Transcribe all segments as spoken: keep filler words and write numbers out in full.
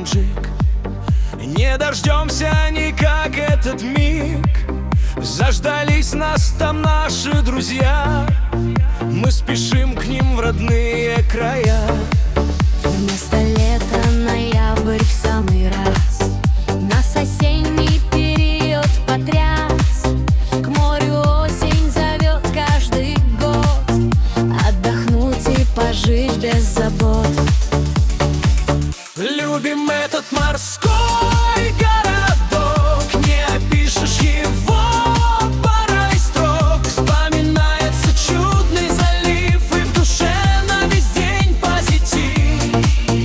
жемчужек. Не дождемся никак этот миг. Заждались нас там наши друзья. Мы спешим к ним в родные края. Вместо лета ноябрь в самый раз. Нас осенний период потряс. К морю осень зовет каждый год. Отдохнуть и пожить без забот. Любим этот морской городок. Не опишешь его парой строк. Вспоминается чудный залив, и в душе на весь день позитив.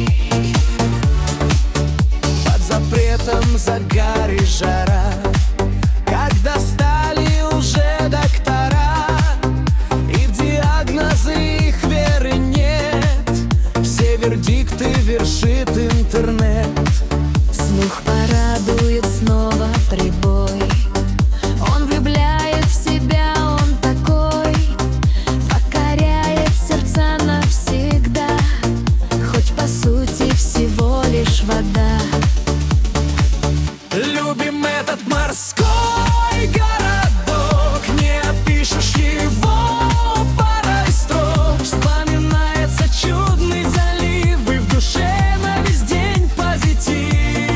Под запретом загар и жара, когда стали уже доктора, и в диагнозы их веры нет. Все вердикты вершит интернет. Слух порадует снова прибой. Он влюбляет в себя, он такой. Покоряет сердца навсегда. Хоть по сути всего лишь вода. Любим этот морской городок. Не опишешь его парой строк. Вспоминается чудный залив, и в душе на весь день позитив.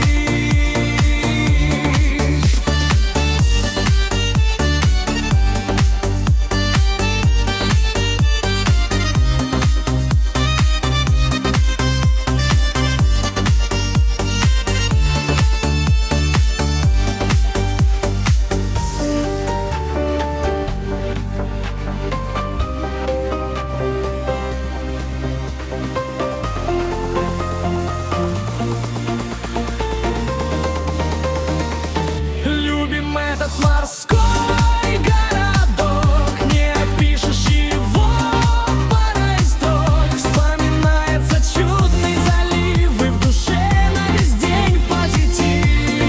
Любим этот морской городок. Не опишешь его парой строк. Вспоминается чудный залив, и в душе на весь день позитив.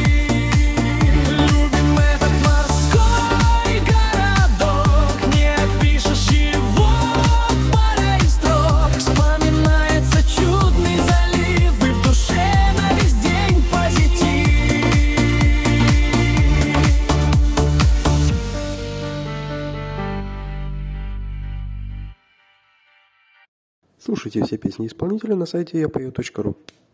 Любим этот морской городок. Не опишешь его парой строк. Вспоминается чудный залив, и в душе на весь день позитив. Слушайте все песни исполнителя на сайте я пою точка ру.